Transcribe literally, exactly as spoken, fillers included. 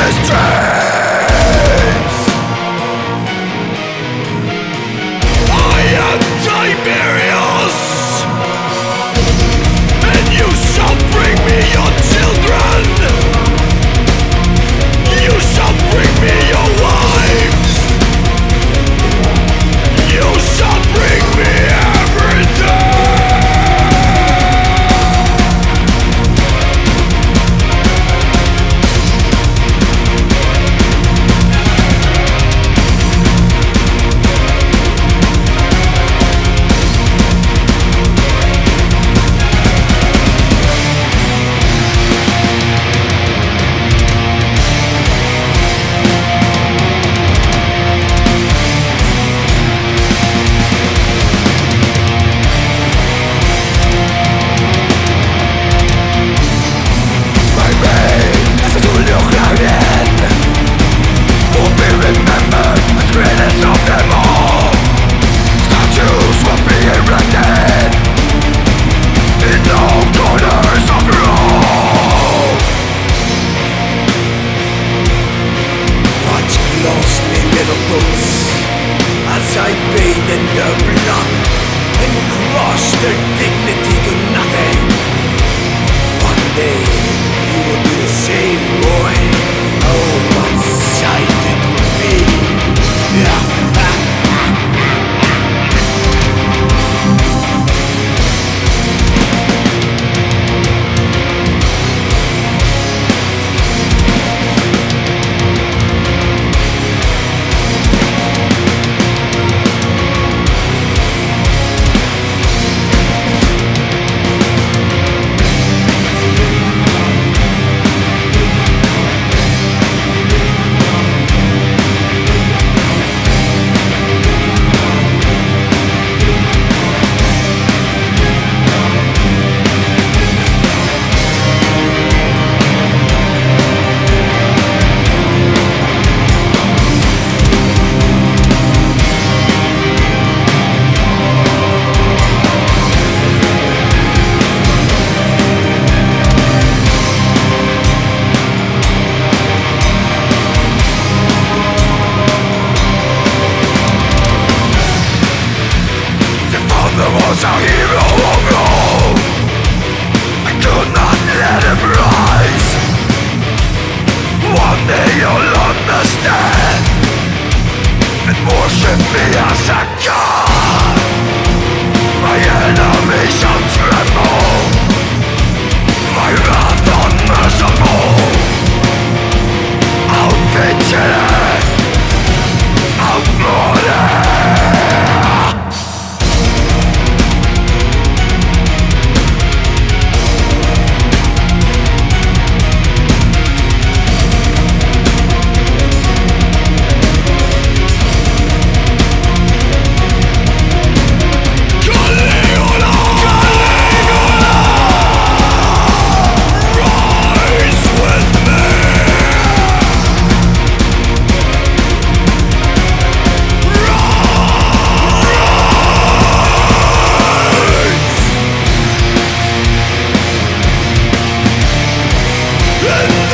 I bathe in their blood and crush their dignity to nothing. One day you will do the same, boy. Oh, what sight it will be. Yeah. Was a hero of all. I could not let him rise. One day you'll understand and worship me as a god. My enemies shall tremble, my wrath unmerciful. Out-vigilant, out-murder. And